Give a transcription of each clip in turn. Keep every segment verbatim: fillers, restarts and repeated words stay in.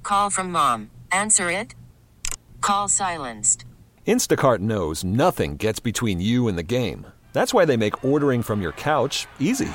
Call from mom. Answer it. Call silenced. Instacart knows nothing gets between you and the game. That's why they make ordering from your couch easy.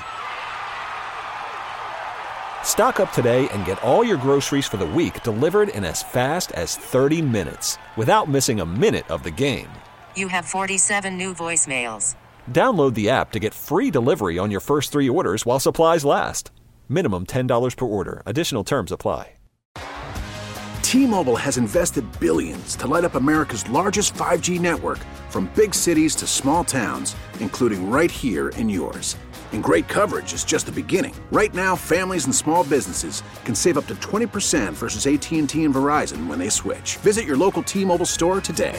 Stock up today and get all your groceries for the week delivered in as fast as thirty minutes without missing a minute of the game. You have forty-seven new voicemails. Download the app to get free delivery on your first three orders while supplies last. Minimum ten dollars per order. Additional terms apply. T-Mobile has invested billions to light up America's largest five G network, from big cities to small towns, including right here in yours. And great coverage is just the beginning. Right now, families and small businesses can save up to twenty percent versus A T and T and Verizon when they switch. Visit your local T-Mobile store today.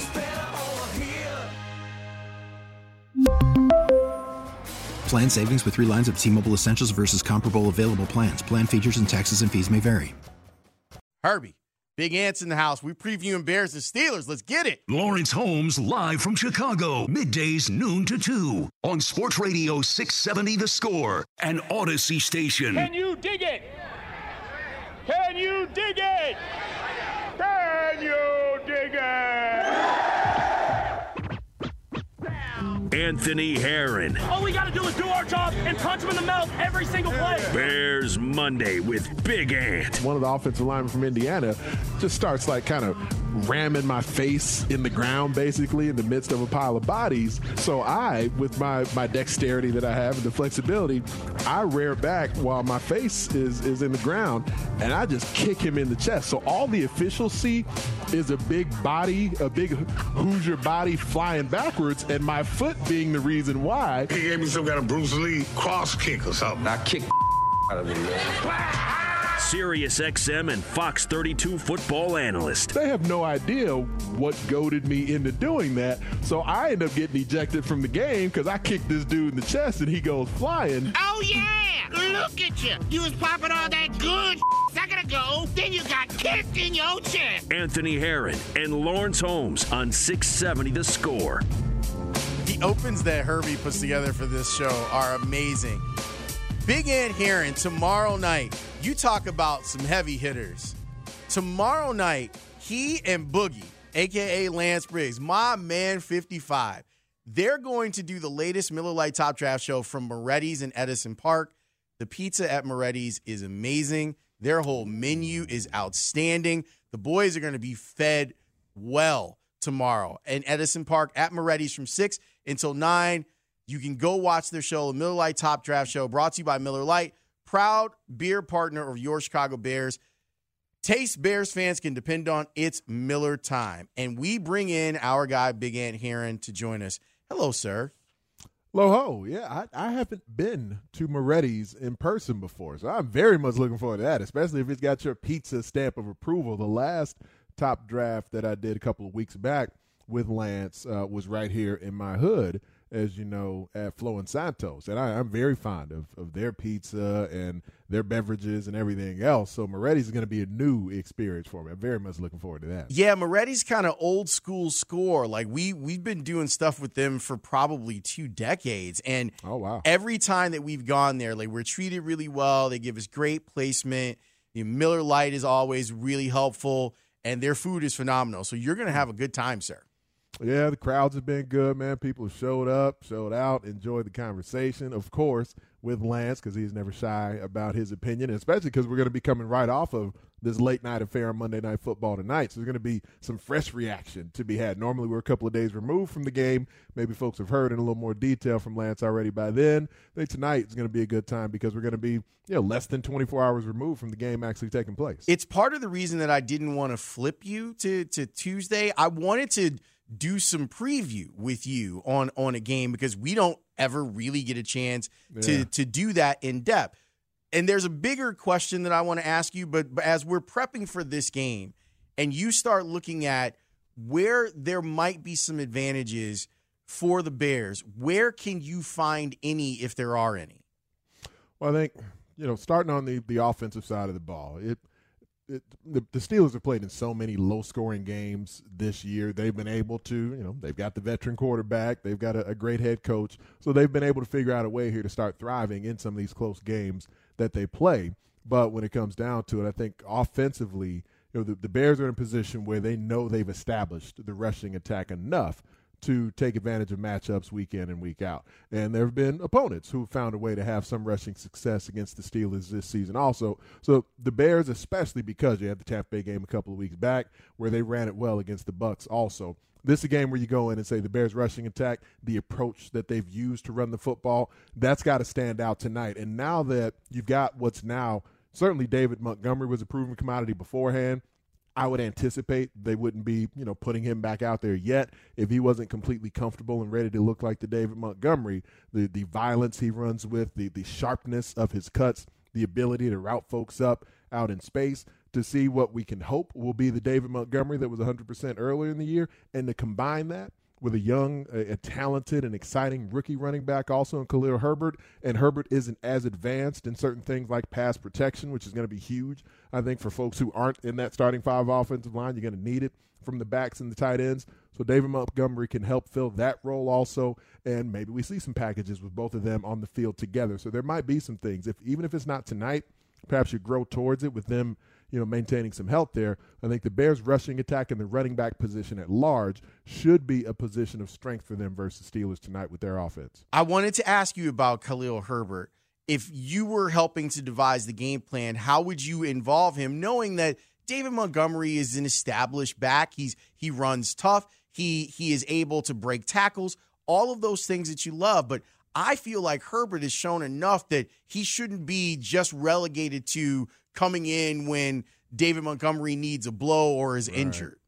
Plan savings with three lines of T-Mobile Essentials versus comparable available plans. Plan features and taxes and fees may vary. Herbie, Big Ant's in the house. We previewing Bears and Steelers. Let's get it. Lawrence Holmes live from Chicago, middays noon to two on Sports Radio six seventy The Score and Odyssey Station. Can you dig it? Can you dig it? Can you dig it? Anthony Herron. All we got to do is do our job and punch him in the mouth every single play. Bears Monday with Big Ant. One of the offensive linemen from Indiana just starts like kind of ramming my face in the ground, basically, in the midst of a pile of bodies. So I, with my, my dexterity that I have and the flexibility, I rear back while my face is, is in the ground, and I just kick him in the chest. So all the officials see is a big body, a big Hoosier body flying backwards, and my foot being the reason why. He gave me some kind of Bruce Lee cross kick or something. I kicked out of him, man. Sirius X M and Fox thirty-two football analyst. They have no idea what goaded me into doing that, so I end up getting ejected from the game because I kicked this dude in the chest and he goes flying. Oh, yeah! Look at you! You was popping all that good a second ago, then you got kicked in your chest! Anthony Herron and Lawrence Holmes on six seventy The Score. The opens that Herbie puts together for this show are amazing. Big Ant Herron tomorrow night. You talk about some heavy hitters. Tomorrow night, he and Boogie, a k a. Lance Briggs, my man fifty-five, they're going to do the latest Miller Lite Top Draft show from Moretti's in Edison Park. The pizza at Moretti's is amazing. Their whole menu is outstanding. The boys are going to be fed well tomorrow in Edison Park at Moretti's from six until nine. You can go watch their show, the Miller Lite Top Draft Show, brought to you by Miller Lite, proud beer partner of your Chicago Bears. Taste Bears fans can depend on. It's Miller time. And we bring in our guy, Big Ant Herron, to join us. Hello, sir. Loho, yeah, I, I haven't been to Moretti's in person before, so I'm very much looking forward to that, especially if it's got your pizza stamp of approval. The last top draft that I did a couple of weeks back with Lance uh, was right here in my hood, as you know, at Flo and Santos. And I, I'm very fond of, of their pizza and their beverages and everything else. So Moretti's is going to be a new experience for me. I'm very much looking forward to that. Yeah, Moretti's kind of old school score. Like we, we've been doing stuff with them for probably two decades. And oh, wow. Every time that we've gone there, like we're treated really well. They give us great placement. You know, Miller Lite is always really helpful. And their food is phenomenal. So you're going to have a good time, sir. Yeah, the crowds have been good, man. People have showed up, showed out, enjoyed the conversation, of course, with Lance, because he's never shy about his opinion, and especially because we're going to be coming right off of this late-night affair on Monday Night Football tonight. So there's going to be some fresh reaction to be had. Normally we're a couple of days removed from the game. Maybe folks have heard in a little more detail from Lance already by then. I think tonight is going to be a good time because we're going to be you know, less than twenty-four hours removed from the game actually taking place. It's part of the reason that I didn't want to flip you to, to Tuesday. I wanted to – do some preview with you on, on a game because we don't ever really get a chance to, yeah. to do that in depth. And there's a bigger question that I want to ask you, but, but as we're prepping for this game and you start looking at where there might be some advantages for the Bears, where can you find any if there are any? Well, I think, you know, starting on the, the offensive side of the ball, it – It, the, the Steelers have played in so many low-scoring games this year. They've been able to, you know, they've got the veteran quarterback. They've got a, a great head coach. So they've been able to figure out a way here to start thriving in some of these close games that they play. But when it comes down to it, I think offensively you know, the, the Bears are in a position where they know they've established the rushing attack enough to take advantage of matchups week in and week out. And there have been opponents who found a way to have some rushing success against the Steelers this season also. So the Bears, especially because you had the Tampa Bay game a couple of weeks back where they ran it well against the Bucs also. This is a game where you go in and say the Bears rushing attack, the approach that they've used to run the football, that's got to stand out tonight. And now that you've got what's now, certainly David Montgomery was a proven commodity beforehand. I would anticipate they wouldn't be, you know, putting him back out there yet if he wasn't completely comfortable and ready to look like the David Montgomery. The the violence he runs with, the the sharpness of his cuts, the ability to route folks up out in space, to see what we can hope will be the David Montgomery that was one hundred percent earlier in the year, and to combine that with a young, a, a talented, and exciting rookie running back also in Khalil Herbert. And Herbert isn't as advanced in certain things like pass protection, which is going to be huge, I think, for folks who aren't in that starting five offensive line. You're going to need it from the backs and the tight ends. So David Montgomery can help fill that role also, and maybe we see some packages with both of them on the field together. So there might be some things. If even if it's not tonight, perhaps you grow towards it with them, you know, maintaining some health there. I think the Bears rushing attack and the running back position at large should be a position of strength for them versus Steelers tonight with their offense. I wanted to ask you about Khalil Herbert. If you were helping to devise the game plan, how would you involve him, knowing that David Montgomery is an established back? He's he runs tough. He he is able to break tackles, all of those things that you love. But I feel like Herbert has shown enough that he shouldn't be just relegated to coming in when David Montgomery needs a blow or is right. injured.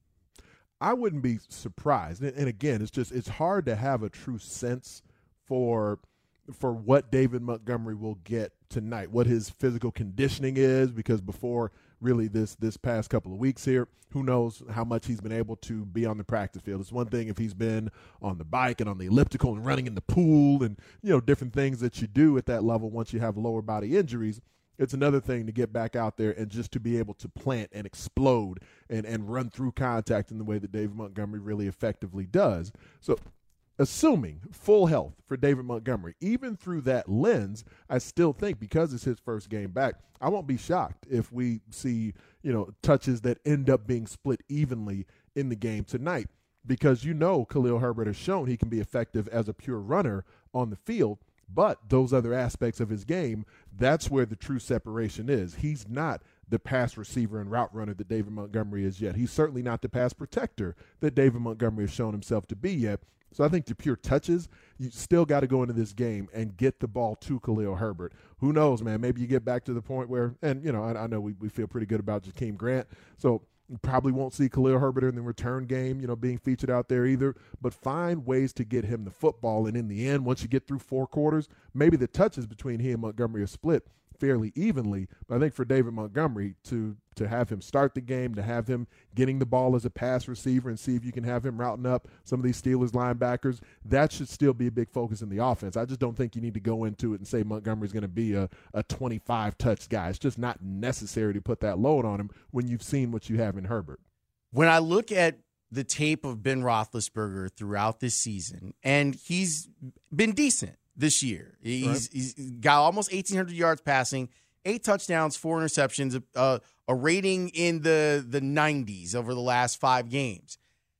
I wouldn't be surprised. And, and again, it's just it's hard to have a true sense for for what David Montgomery will get tonight, what his physical conditioning is, because before really this this past couple of weeks here, who knows how much he's been able to be on the practice field. It's one thing if he's been on the bike and on the elliptical and running in the pool and, you know, different things that you do at that level once you have lower body injuries. It's another thing to get back out there and just to be able to plant and explode and, and run through contact in the way that David Montgomery really effectively does. So assuming full health for David Montgomery, even through that lens, I still think because it's his first game back, I won't be shocked if we see, you know, touches that end up being split evenly in the game tonight, because you know Khalil Herbert has shown he can be effective as a pure runner on the field. But those other aspects of his game, that's where the true separation is. He's not the pass receiver and route runner that David Montgomery is yet. He's certainly not the pass protector that David Montgomery has shown himself to be yet. So I think the pure touches, you still got to go into this game and get the ball to Khalil Herbert. Who knows, man? Maybe you get back to the point where, and, you know, I, I know we, we feel pretty good about Jakeem Grant. So you probably won't see Khalil Herbert in the return game, you know, being featured out there either. But find ways to get him the football. And in the end, once you get through four quarters, maybe the touches between he and Montgomery are split fairly evenly. But I think for David Montgomery to to have him start the game, to have him getting the ball as a pass receiver and see if you can have him routing up some of these Steelers linebackers, that should still be a big focus in the offense. I just don't think you need to go into it and say Montgomery's going to be a, a twenty-five touch guy. It's just not necessary to put that load on him when you've seen what you have in Herbert. When I look at the tape of Ben Roethlisberger throughout this season, and he's been decent this year. He's, right. he's got almost eighteen hundred yards passing, eight touchdowns, four interceptions, uh, a rating in the, the nineties over the last five games.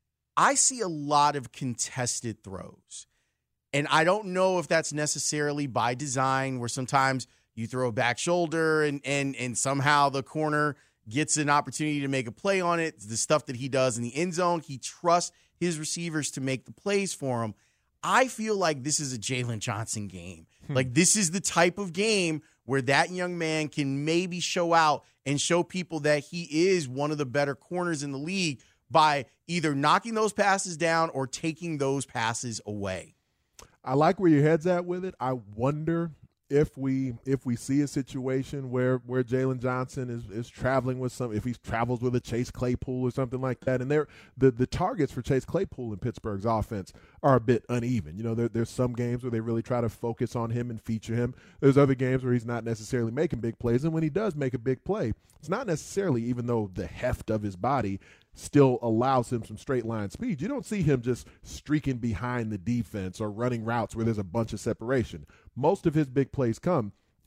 I see a lot of contested throws, and I don't know if that's necessarily by design, where sometimes you throw a back shoulder and and and somehow the corner gets an opportunity to make a play on it. The stuff that he does in the end zone, he trusts his receivers to make the plays for him. I feel like this is a Jalen Johnson game. Hmm. Like, this is the type of game where that young man can maybe show out and show people that he is one of the better corners in the league by either knocking those passes down or taking those passes away. I like where your head's at with it. I wonder if we if we see a situation where where Jalen Johnson is, is traveling with some, if he travels with a Chase Claypool or something like that, and there the the targets for Chase Claypool in Pittsburgh's offense are a bit uneven. You know, there, there's some games where they really try to focus on him and feature him. There's other games where he's not necessarily making big plays, and when he does make a big play, it's not necessarily, even though the heft of his body still allows him some straight line speed, you don't see him just streaking behind the defense or running routes where there's a bunch of separation. Most of his big plays come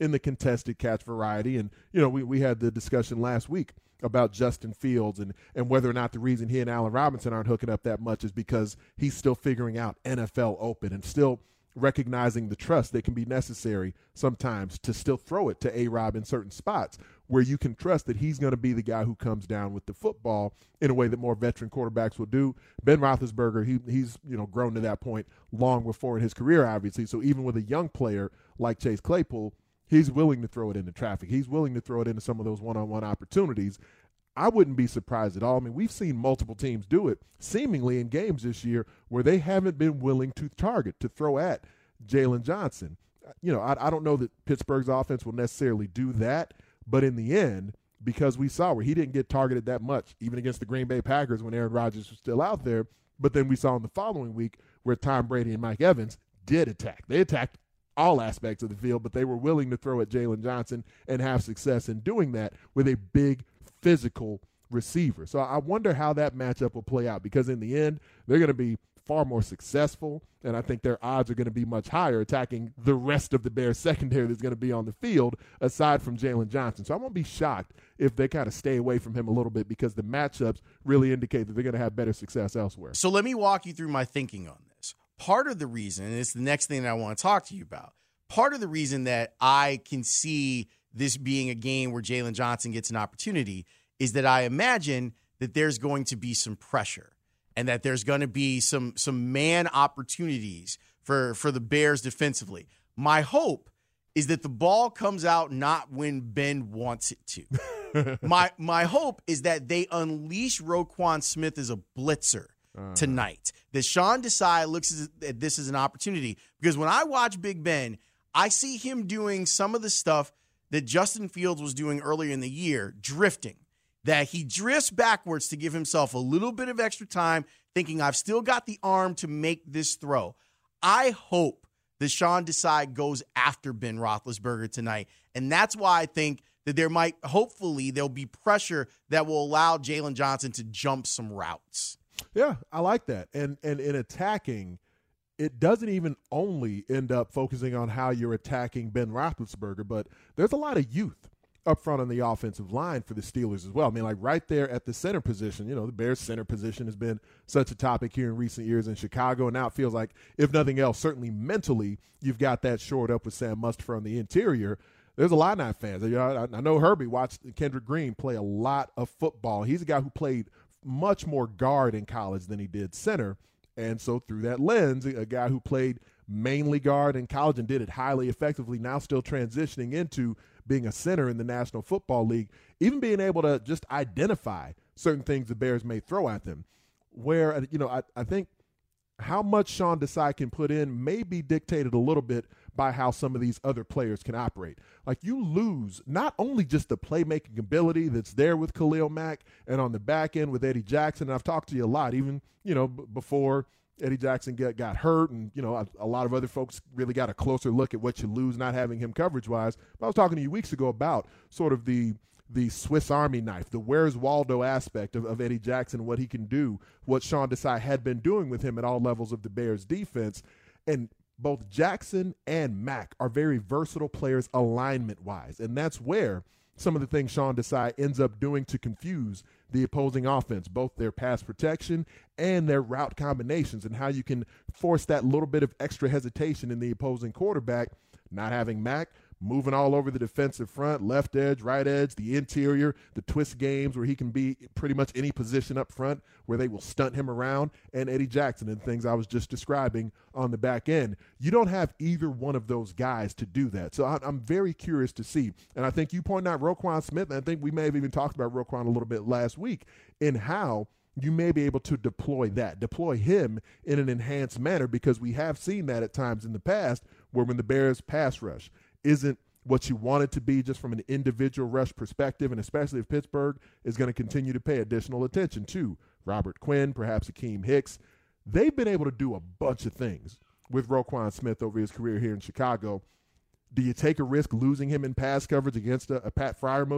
in the contested catch variety. And, you know, we, we had the discussion last week about Justin Fields and, and whether or not the reason he and Allen Robinson aren't hooking up that much is because he's still figuring out N F L open and still recognizing the trust that can be necessary sometimes to still throw it to A-Rob in certain spots where you can trust that he's going to be the guy who comes down with the football in a way that more veteran quarterbacks will do. Ben Roethlisberger, he, he's you know grown to that point long before in his career, obviously. So even with a young player like Chase Claypool, he's willing to throw it into traffic. He's willing to throw it into some of those one-on-one opportunities. I wouldn't be surprised at all. I mean, we've seen multiple teams do it seemingly in games this year where they haven't been willing to target, to throw at Jalen Johnson. You know, I, I don't know that Pittsburgh's offense will necessarily do that, but in the end, because we saw where he didn't get targeted that much, even against the Green Bay Packers when Aaron Rodgers was still out there, but then we saw in the following week where Tom Brady and Mike Evans did attack. They attacked all aspects of the field, but they were willing to throw at Jalen Johnson and have success in doing that with a big physical receiver. So I wonder how that matchup will play out, because in the end, they're going to be far more successful, and I think their odds are going to be much higher attacking the rest of the Bears secondary that's going to be on the field aside from Jalen Johnson. So I won't be shocked if they kind of stay away from him a little bit, because the matchups really indicate that they're going to have better success elsewhere. So let me walk you through my thinking on this. Part of the reason, and it's the next thing that I want to talk to you about, part of the reason that I can see this being a game where Jalen Johnson gets an opportunity is that I imagine that there's going to be some pressure and that there's going to be some some man opportunities for, for the Bears defensively. My hope is that the ball comes out not when Ben wants it to. my my hope is that they unleash Roquan Smith as a blitzer uh. tonight. That Sean Desai looks at this as an opportunity, because when I watch Big Ben, I see him doing some of the stuff that Justin Fields was doing earlier in the year, drifting. That he drifts backwards to give himself a little bit of extra time, thinking I've still got the arm to make this throw. I hope that Sean Desai goes after Ben Roethlisberger tonight, and that's why I think that there might, hopefully, there'll be pressure that will allow Jalen Johnson to jump some routes. Yeah, I like that. And and in attacking, it doesn't even only end up focusing on how you're attacking Ben Roethlisberger, but there's a lot of youth up front on the offensive line for the Steelers as well. I mean, like right there at the center position, you know, the Bears center position has been such a topic here in recent years in Chicago, and now it feels like, if nothing else, certainly mentally, you've got that shored up with Sam Mustipher on the interior. There's a lot of Illini fans. You know, I, I know Herbie watched Kendrick Green play a lot of football. He's a guy who played much more guard in college than he did center, and so through that lens, a guy who played mainly guard in college and did it highly effectively, now still transitioning into being a center in the National Football League, even being able to just identify certain things the Bears may throw at them. Where, you know, I, I think how much Sean Desai can put in may be dictated a little bit by how some of these other players can operate. Like, you lose not only just the playmaking ability that's there with Khalil Mack and on the back end with Eddie Jackson, and I've talked to you a lot, even, you know, b- before Eddie Jackson get, got hurt, and, you know, a, a lot of other folks really got a closer look at what you lose not having him coverage-wise. But I was talking to you weeks ago about sort of the the Swiss Army knife, the Where's Waldo aspect of, of Eddie Jackson, what he can do, what Sean Desai had been doing with him at all levels of the Bears defense. And both Jackson and Mack are very versatile players alignment-wise, and that's where some of the things Sean Desai ends up doing to confuse the opposing offense, both their pass protection and their route combinations, and how you can force that little bit of extra hesitation in the opposing quarterback, not having Mack moving all over the defensive front, left edge, right edge, the interior, the twist games where he can be pretty much any position up front where they will stunt him around, and Eddie Jackson and things I was just describing on the back end. You don't have either one of those guys to do that. So I'm very curious to see. And I think you pointed out Roquan Smith, and I think we may have even talked about Roquan a little bit last week, in how you may be able to deploy that, deploy him in an enhanced manner, because we have seen that at times in the past where when the Bears pass rush isn't what you want it to be just from an individual rush perspective, and especially if Pittsburgh is going to continue to pay additional attention to Robert Quinn, perhaps Akeem Hicks. They've been able to do a bunch of things with Roquan Smith over his career here in Chicago. Do you take a risk losing him in pass coverage against a, a Pat Freiermuth,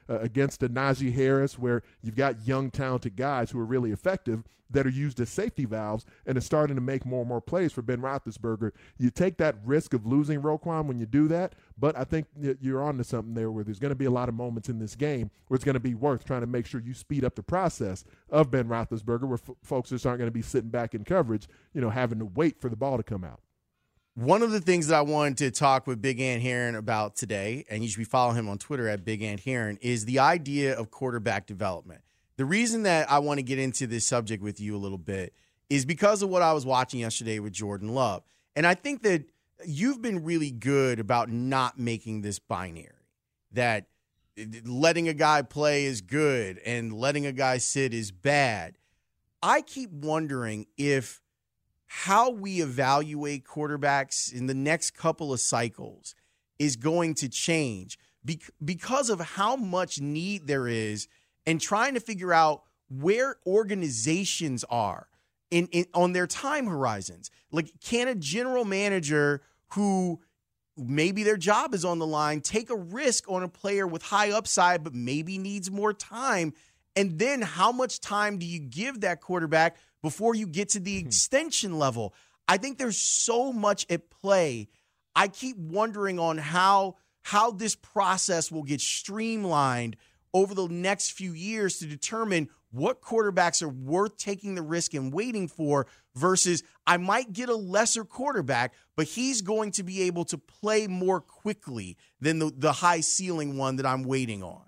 uh, against a Najee Harris, where you've got young, talented guys who are really effective that are used as safety valves and are starting to make more and more plays for Ben Roethlisberger. You take that risk of losing Roquan when you do that, but I think you're on to something there where there's going to be a lot of moments in this game where it's going to be worth trying to make sure you speed up the process of Ben Roethlisberger, where f- folks just aren't going to be sitting back in coverage, you know, having to wait for the ball to come out. One of the things that I wanted to talk with Big Ant Heron about today, and you should be following him on Twitter at Big Ant Heron, is the idea of quarterback development. The reason that I want to get into this subject with you a little bit is because of what I was watching yesterday with Jordan Love. And I think that you've been really good about not making this binary, that letting a guy play is good and letting a guy sit is bad. I keep wondering if how we evaluate quarterbacks in the next couple of cycles is going to change because of how much need there is and trying to figure out where organizations are in, in on their time horizons. Like, can a general manager who maybe their job is on the line take a risk on a player with high upside but maybe needs more time? And then how much time do you give that quarterback before you get to the extension level? I think there's so much at play. I keep wondering on how how this process will get streamlined over the next few years to determine what quarterbacks are worth taking the risk and waiting for versus I might get a lesser quarterback, but he's going to be able to play more quickly than the, the high ceiling one that I'm waiting on.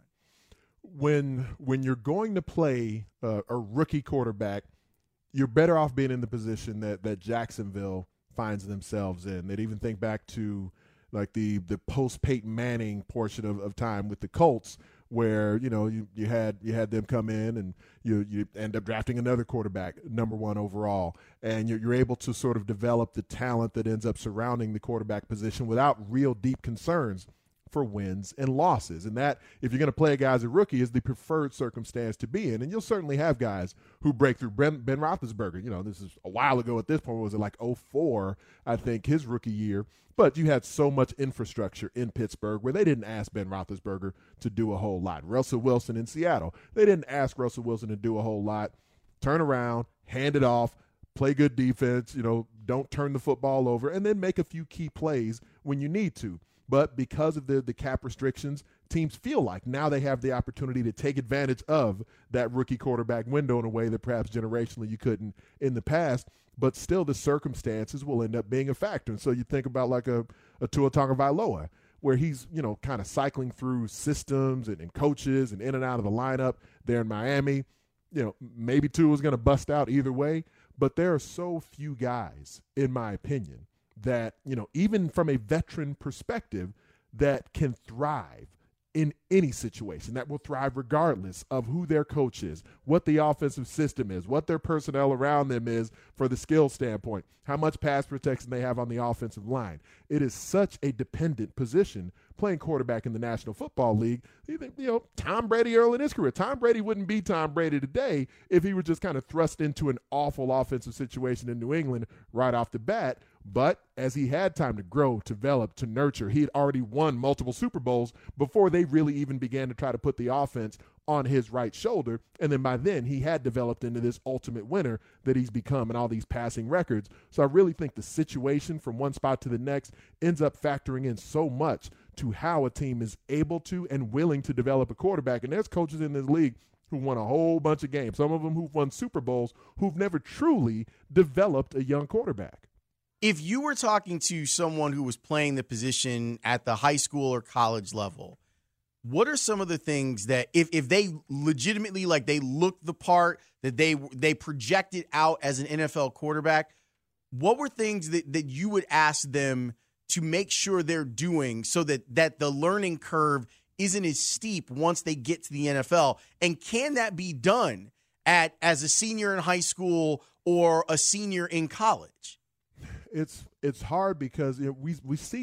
When when you're going to play uh, a rookie quarterback, you're better off being in the position that, that Jacksonville finds themselves in. They'd even think back to like the, the post-Peyton Manning portion of, of time with the Colts, where, you know, you, you had you had them come in and you you end up drafting another quarterback, number one overall, and you're, you're able to sort of develop the talent that ends up surrounding the quarterback position without real deep concerns for wins and losses. And that, if you're going to play a guy as a rookie, is the preferred circumstance to be in. And you'll certainly have guys who break through. Ben, ben Roethlisberger, you know, this is a while ago at this point. Was it like oh four, I think, his rookie year? But you had so much infrastructure in Pittsburgh where they didn't ask Ben Roethlisberger to do a whole lot. Russell Wilson in Seattle, they didn't ask Russell Wilson to do a whole lot. Turn around, hand it off, play good defense, you know, don't turn the football over, and then make a few key plays when you need to. But because of the, the cap restrictions, teams feel like now they have the opportunity to take advantage of that rookie quarterback window in a way that perhaps generationally you couldn't in the past. But still, the circumstances will end up being a factor. And so you think about like a, a Tua Tagovailoa, where he's, you know, kind of cycling through systems and, and coaches and in and out of the lineup there in Miami. You know, maybe Tua's going to bust out either way. But there are so few guys, in my opinion, that, you know, even from a veteran perspective, that can thrive in any situation, that will thrive regardless of who their coach is, what the offensive system is, what their personnel around them is for the skill standpoint, how much pass protection they have on the offensive line. It is such a dependent position playing quarterback in the National Football League. You know, Tom Brady early in his career, Tom Brady wouldn't be Tom Brady today if he were just kind of thrust into an awful offensive situation in New England right off the bat. But as he had time to grow, develop, to nurture, he had already won multiple Super Bowls before they really even began to try to put the offense on his right shoulder. And then by then, he had developed into this ultimate winner that he's become and all these passing records. So I really think the situation from one spot to the next ends up factoring in so much to how a team is able to and willing to develop a quarterback. And there's coaches in this league who won a whole bunch of games, some of them who've won Super Bowls, who've never truly developed a young quarterback. If you were talking to someone who was playing the position at the high school or college level, what are some of the things that if, if they legitimately, like, they looked the part, that they they projected out as an N F L quarterback, what were things that, that you would ask them to make sure they're doing so that, that the learning curve isn't as steep once they get to the N F L? And can that be done at as a senior in high school or a senior in college? It's it's hard because, you know, we we see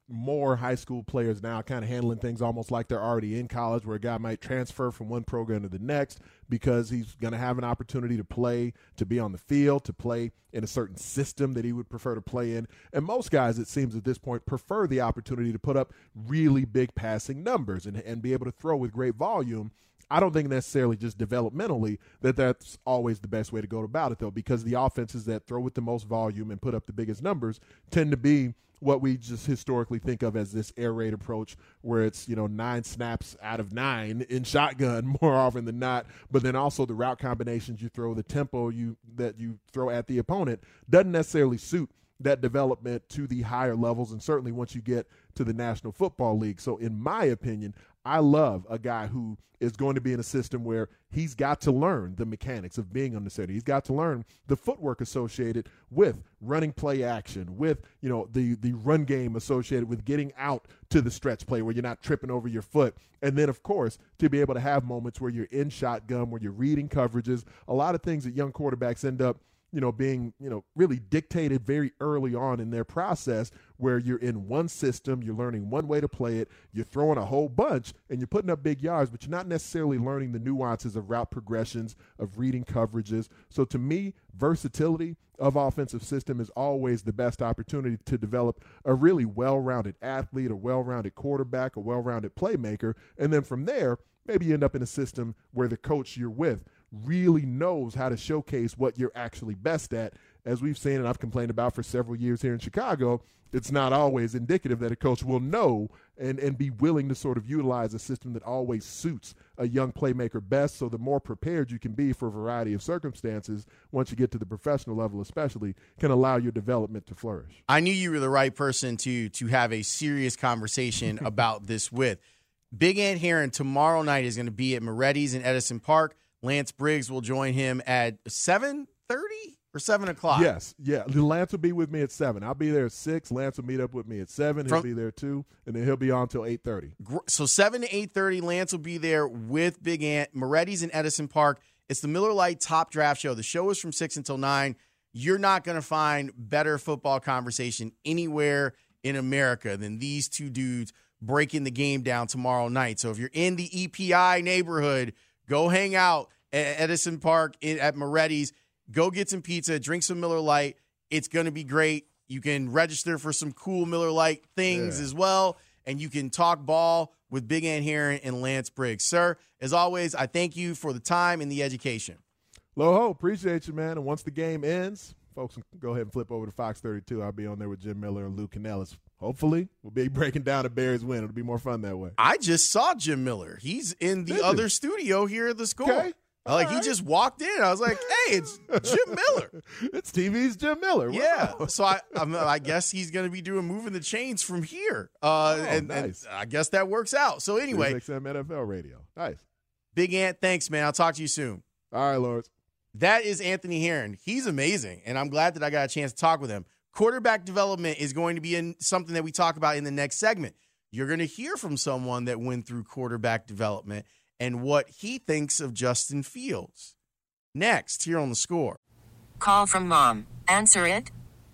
more high school players now kind of handling things almost like they're already in college, where a guy might transfer from one program to the next because he's going to have an opportunity to play, to be on the field, to play in a certain system that he would prefer to play in. And most guys, it seems at this point, prefer the opportunity to put up really big passing numbers and, and be able to throw with great volume. I don't think necessarily just developmentally that that's always the best way to go about it, though, because the offenses that throw with the most volume and put up the biggest numbers tend to be what we just historically think of as this air raid approach, where it's, you know, nine snaps out of nine in shotgun more often than not. But then also the route combinations you throw, the tempo you that you throw at the opponent doesn't necessarily suit that development to the higher levels, and certainly once you get to the National Football League. So in my opinion, I love a guy who is going to be in a system where he's got to learn the mechanics of being on the center. He's got to learn the footwork associated with running play action, with, you know, the, the run game associated with getting out to the stretch play where you're not tripping over your foot. And then, of course, to be able to have moments where you're in shotgun, where you're reading coverages, a lot of things that young quarterbacks end up you know, being, you know, really dictated very early on in their process, where you're in one system, you're learning one way to play it, you're throwing a whole bunch, and you're putting up big yards, but you're not necessarily learning the nuances of route progressions, of reading coverages. So to me, versatility of offensive system is always the best opportunity to develop a really well-rounded athlete, a well-rounded quarterback, a well-rounded playmaker, and then from there, maybe you end up in a system where the coach you're with really knows how to showcase what you're actually best at. As we've seen and I've complained about for several years here in Chicago, it's not always indicative that a coach will know and, and be willing to sort of utilize a system that always suits a young playmaker best. So the more prepared you can be for a variety of circumstances, once you get to the professional level especially, can allow your development to flourish. I knew you were the right person to to have a serious conversation about this with. Big Ant Herron tomorrow night is going to be at Moretti's in Edison Park. Lance Briggs will join him at seven thirty or seven o'clock. Yes, yeah. Lance will be with me at seven. I'll be there at six. Lance will meet up with me at seven. He'll From, be there too, and then he'll be on till eight thirty. So seven to eight thirty, Lance will be there with Big Ant. Moretti's in Edison Park. It's the Miller Lite Top Draft Show. The show is from six until nine. You're not going to find better football conversation anywhere in America than these two dudes breaking the game down tomorrow night. So if you're in the E P I neighborhood, go hang out at Edison Park in, at Moretti's. Go get some pizza, drink some Miller Lite. It's going to be great. You can register for some cool Miller Lite things yeah. as well, and you can talk ball with Big Ant Herron and Lance Briggs. Sir, as always, I thank you for the time and the education. Loho, appreciate you, man. And once the game ends, folks can go ahead and flip over to Fox thirty-two. I'll be on there with Jim Miller and Lou Canellis. Hopefully, we'll be breaking down a Bears win. It'll be more fun that way. I just saw Jim Miller. He's in the Did other you? studio here at the Score. Okay. Like, right. he just walked in. I was like, hey, it's Jim Miller. It's T V's Jim Miller. Yeah. Wow. So I I'm, I guess he's going to be doing moving the chains from here. Uh, oh, and, nice. and I guess that works out. So anyway. X M N F L radio. Nice. Big Ant, thanks, man. I'll talk to you soon. All right, Lawrence. That is Anthony Herron. He's amazing, and I'm glad that I got a chance to talk with him. Quarterback development is going to be in something that we talk about in the next segment. You're going to hear from someone that went through quarterback development and what he thinks of Justin Fields. Next, here on The Score. Call from mom. Answer it.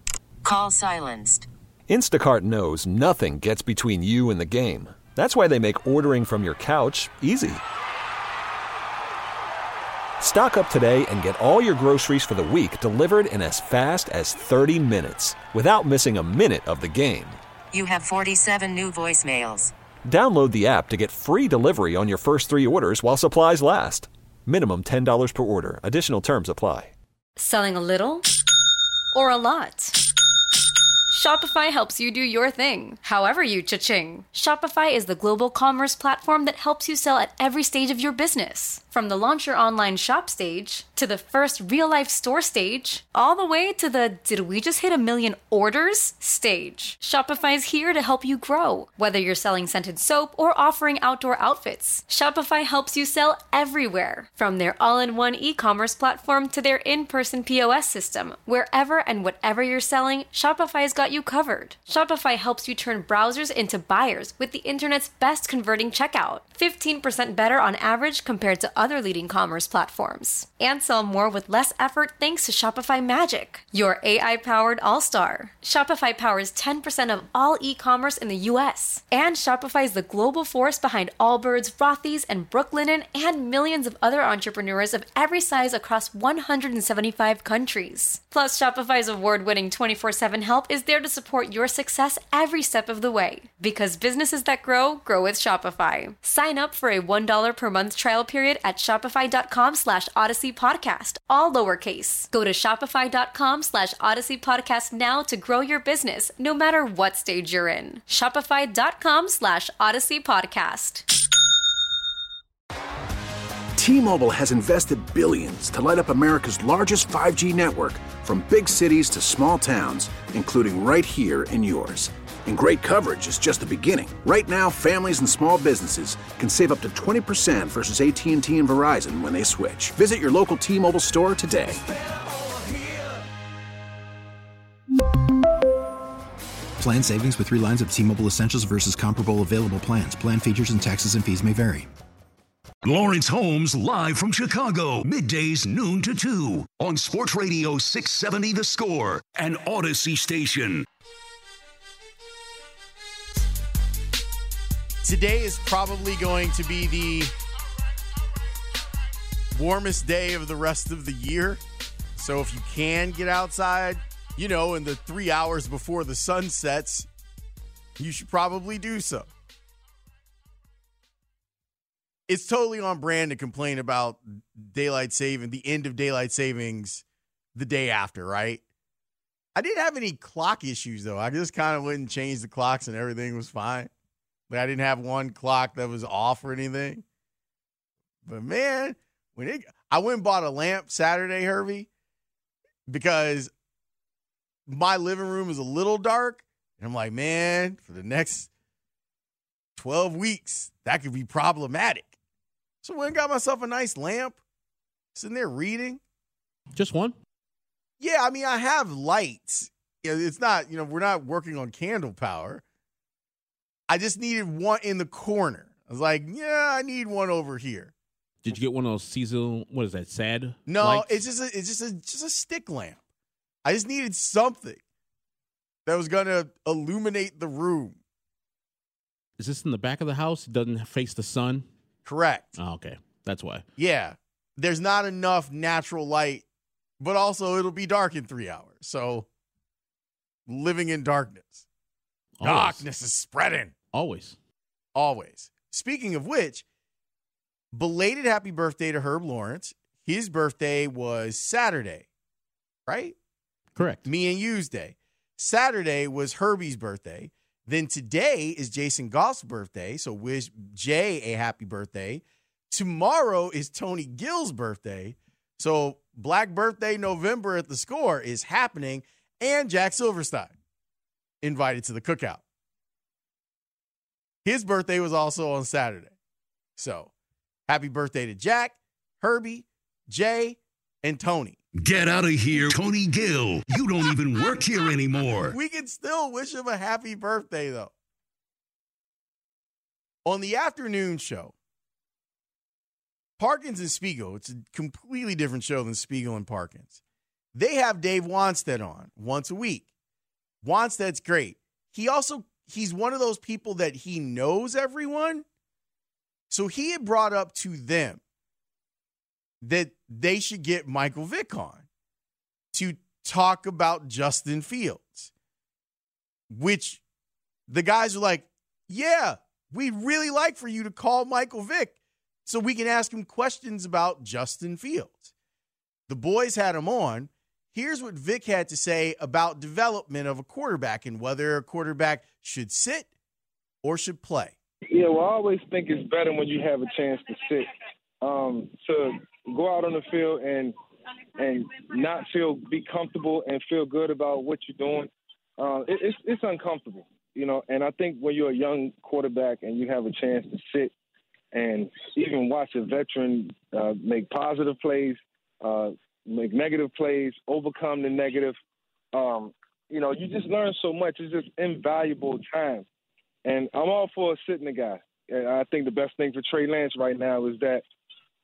Call silenced. Instacart knows nothing gets between you and the game. That's why they make ordering from your couch easy. Stock up today and get all your groceries for the week delivered in as fast as thirty minutes without missing a minute of the game. You have forty-seven new voicemails. Download the app to get free delivery on your first three orders while supplies last. Minimum ten dollars per order. Additional terms apply. Selling a little or a lot? Shopify helps you do your thing, however you cha-ching. Shopify is the global commerce platform that helps you sell at every stage of your business. From the launch your online shop stage, to the first real-life store stage, all the way to the did we just hit a million orders stage. Shopify's here to help you grow. Whether you're selling scented soap or offering outdoor outfits, Shopify helps you sell everywhere. From their all-in-one e-commerce platform to their in-person P O S system, wherever and whatever you're selling, Shopify's got you covered. Shopify helps you turn browsers into buyers with the internet's best converting checkout. fifteen percent better on average compared to other leading commerce platforms. And sell more with less effort thanks to Shopify Magic, your A I-powered all-star. Shopify powers ten percent of all e-commerce in the U S. And Shopify is the global force behind Allbirds, Rothy's, and Brooklinen, and millions of other entrepreneurs of every size across one hundred seventy-five countries. Plus, Shopify's award-winning twenty-four seven help is there to support your success every step of the way. Because businesses that grow, grow with Shopify. Sign up for a one dollar per month trial period at shopify.com slash Odyssey Podcast, all lowercase. Go to shopify.com slash Odyssey Podcast now to grow your business, no matter what stage you're in. Shopify.com slash Odyssey Podcast. T-Mobile has invested billions to light up America's largest five G network, from big cities to small towns, including right here in yours. And great coverage is just the beginning. Right now, families and small businesses can save up to twenty percent versus A T and T and Verizon when they switch. Visit your local T-Mobile store today. Plan savings with three lines of T-Mobile Essentials versus comparable available plans. Plan features and taxes and fees may vary. Lawrence Holmes live from Chicago, middays noon to two on Sports Radio six seventy The Score and Odyssey Station. Today is probably going to be the warmest day of the rest of the year. So if you can get outside, you know, in the three hours before the sun sets, you should probably do so. It's totally on brand to complain about daylight saving, the end of daylight savings the day after, right? I didn't have any clock issues, though. I just kind of went and changed the clocks and everything was fine. Like, I didn't have one clock that was off or anything. But, man, when it, I went and bought a lamp Saturday, Hervey, because my living room is a little dark. And I'm like, man, for the next twelve weeks, that could be problematic. So I went and got myself a nice lamp, sitting there reading. Just one? Yeah, I mean, I have lights. You know, it's not, you know, we're not working on candle power. I just needed one in the corner. I was like, yeah, I need one over here. Did you get one of those seasonal, what is that, sad No, lights? it's just a, it's just a, just a stick lamp. I just needed something that was going to illuminate the room. Is this in the back of the house? It doesn't face the sun? Correct. Oh, okay. That's why. Yeah. There's not enough natural light, but also it'll be dark in three hours. So living in darkness. Always. Darkness is spreading. Always. Always. Speaking of which, belated happy birthday to Herb Lawrence. His birthday was Saturday, right? Correct. Me and you's day. Saturday was Herbie's birthday. Then today is Jason Goff's birthday, so wish Jay a happy birthday. Tomorrow is Tony Gill's birthday, so Black Birthday November at the Score is happening, and Jack Silverstein invited to the cookout. His birthday was also on Saturday. So happy birthday to Jack, Herbie, Jay, and Tony. Get out of here, Tony Gill. You don't even work here anymore. We can still wish him a happy birthday, though. On the afternoon show, Parkins and Spiegel, it's a completely different show than Spiegel and Parkins. They have Dave Wanstead on once a week. Wanstead's great. He also, he's one of those people that he knows everyone. So he had brought up to them that they should get Michael Vick on to talk about Justin Fields, which the guys are like, yeah, we'd really like for you to call Michael Vick so we can ask him questions about Justin Fields. The boys had him on. Here's what Vick had to say about development of a quarterback and whether a quarterback should sit or should play. Yeah, well, I always think it's better when you have a chance to sit, um, to go out on the field and and not feel, be comfortable and feel good about what you're doing. Uh, it, it's it's uncomfortable, you know. And I think when you're a young quarterback and you have a chance to sit and even watch a veteran uh, make positive plays, uh, make negative plays, overcome the negative, um, you know, you just learn so much. It's just invaluable time. And I'm all for sitting the guy. And I think the best thing for Trey Lance right now is that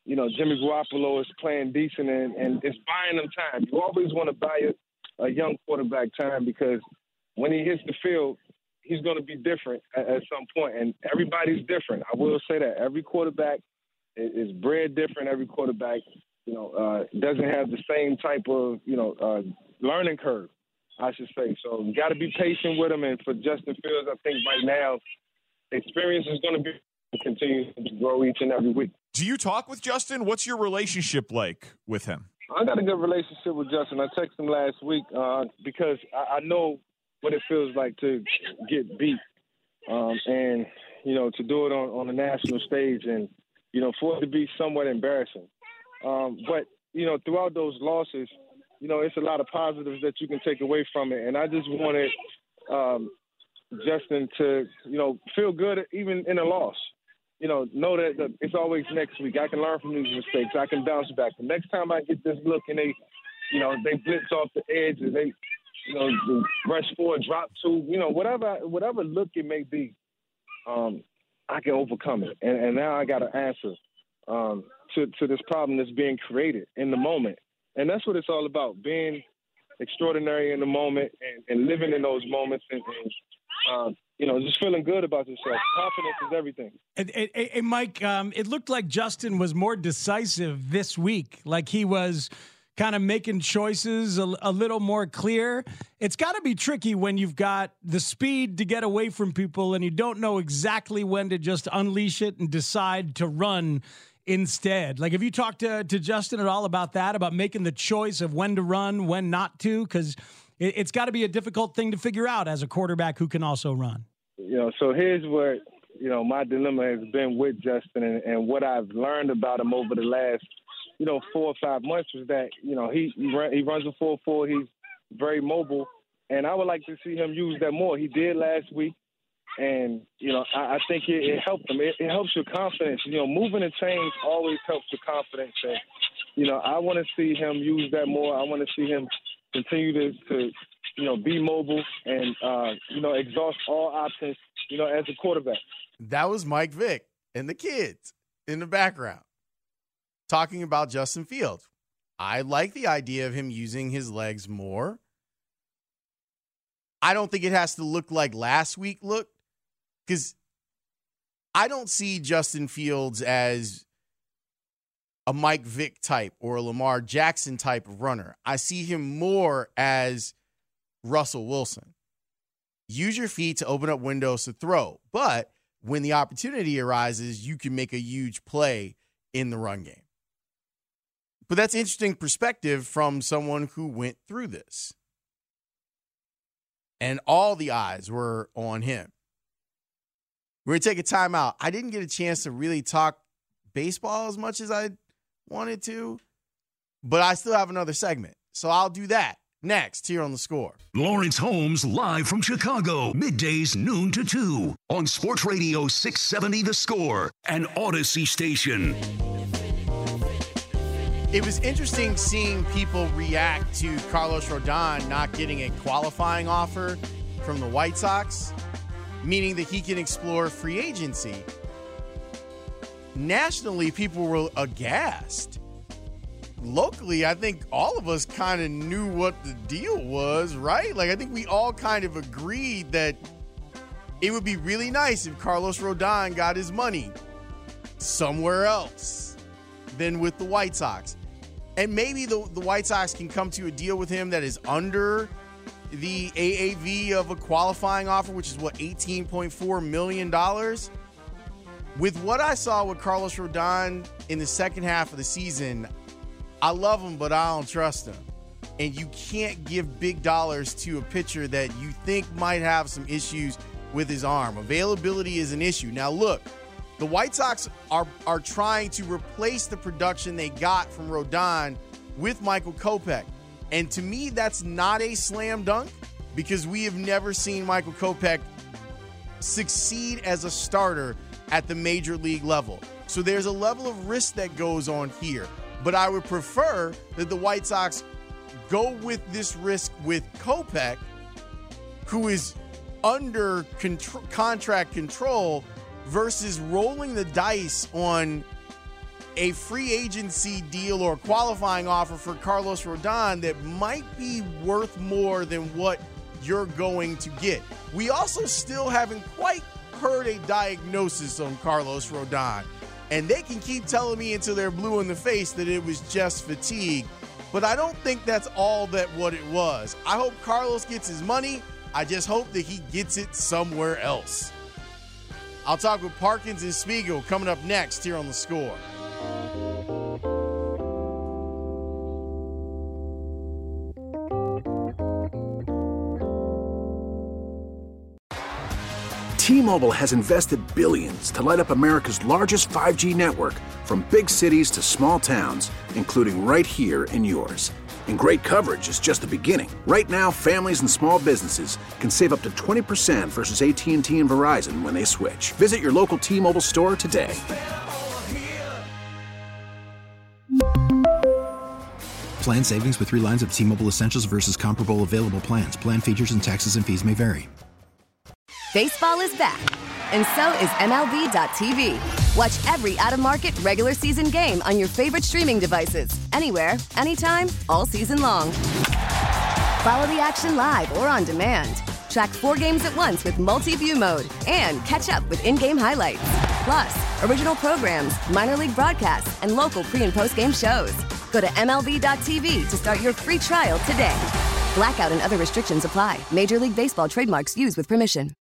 you know, Jimmy Garoppolo is playing decent and, and it's buying them time. You always want to buy a, a young quarterback time because when he hits the field, he's going to be different at, at some point. And everybody's different. I will say that. Every quarterback is, is bred different. Every quarterback, you know, uh, doesn't have the same type of, you know, uh, learning curve, I should say. So you got to be patient with him. And for Justin Fields, I think right now, experience is going to be continue to grow each and every week. Do you talk with Justin? What's your relationship like with him? I got a good relationship with Justin. I texted him last week uh, because I, I know what it feels like to get beat um, and, you know, to do it on, on a national stage and, you know, for it to be somewhat embarrassing. Um, but, you know, throughout those losses, you know, it's a lot of positives that you can take away from it. And I just wanted um, Justin to, you know, feel good even in a loss. You know, know that, that it's always next week. I can learn from these mistakes. I can bounce back. The next time I get this look and they, you know, they blitz off the edge and they, you know, rush forward, drop two, you know, whatever whatever look it may be, um, I can overcome it. And, and now I got an answer um, to, to this problem that's being created in the moment. And that's what it's all about, being extraordinary in the moment and, and living in those moments and, and um, you know, just feeling good about yourself. Confidence is everything. And, and, and Mike, um, it looked like Justin was more decisive this week. Like he was kind of making choices a, a little more clear. It's got to be tricky when you've got the speed to get away from people and you don't know exactly when to just unleash it and decide to run instead. Like, have you talked to, to Justin at all about that, about making the choice of when to run, when not to? Because it, it's got to be a difficult thing to figure out as a quarterback who can also run. You know, so here's where, you know, my dilemma has been with Justin and, and what I've learned about him over the last, you know, four or five months was that, you know, he he, run, he runs a four four, he's very mobile, and I would like to see him use that more. He did last week, and, you know, I, I think it, it helped him. It, it helps your confidence. You know, moving and change always helps your confidence, and, you know, I want to see him use that more. I want to see him continue to, to you know, be mobile and, uh, you know, exhaust all options, you know, as a quarterback. That was Mike Vick and the kids in the background talking about Justin Fields. I like the idea of him using his legs more. I don't think it has to look like last week looked, because I don't see Justin Fields as a Mike Vick type or a Lamar Jackson type of runner. I see him more as Russell Wilson. Use your feet to open up windows to throw, but when the opportunity arises, you can make a huge play in the run game. But that's interesting perspective from someone who went through this. And all the eyes were on him. We're going to take a timeout. I didn't get a chance to really talk baseball as much as I wanted to, but I still have another segment. So I'll do that next here on The Score. Lawrence Holmes live from Chicago, middays noon to two on Sports Radio six seventy The Score and Odyssey Station. It was interesting seeing people react to Carlos Rodon not getting a qualifying offer from the White Sox, meaning that he can explore free agency. Nationally, people were aghast. Locally, I think all of us kind of knew what the deal was, right? Like, I think we all kind of agreed that it would be really nice if Carlos Rodon got his money somewhere else than with the White Sox. And maybe the, the White Sox can come to a deal with him that is under the A A V of a qualifying offer, which is, what, eighteen point four million dollars? With what I saw with Carlos Rodon in the second half of the season, I love him, but I don't trust him. And you can't give big dollars to a pitcher that you think might have some issues with his arm. Availability is an issue. Now, look, the White Sox are, are trying to replace the production they got from Rodon with Michael Kopech. And to me, that's not a slam dunk, because we have never seen Michael Kopech succeed as a starter at the major league level. So there's a level of risk that goes on here. But I would prefer that the White Sox go with this risk with Kopech, who is under contr- contract control, versus rolling the dice on a free agency deal or qualifying offer for Carlos Rodon that might be worth more than what you're going to get. We also still haven't quite heard a diagnosis on Carlos Rodon, and they can keep telling me until they're blue in the face that it was just fatigue, but I don't think that's all that what it was. I hope Carlos gets his money. I just hope that he gets it somewhere else. I'll talk with Parkins and Spiegel coming up next here on The Score. T-Mobile has invested billions to light up America's largest five G network, from big cities to small towns, including right here in yours. And great coverage is just the beginning. Right now, families and small businesses can save up to twenty percent versus A T and T and Verizon when they switch. Visit your local T-Mobile store today. Plan savings with three lines of T-Mobile Essentials versus comparable available plans. Plan features and taxes and fees may vary. Baseball is back, and so is M L B dot T V. Watch every out-of-market regular season game on your favorite streaming devices, anywhere, anytime, all season long. Follow the action live or on demand. Track four games at once with multi-view mode and catch up with in-game highlights. Plus, original programs, minor league broadcasts, and local pre- and post-game shows. Go to M L B dot T V to start your free trial today. Blackout and other restrictions apply. Major League Baseball trademarks used with permission.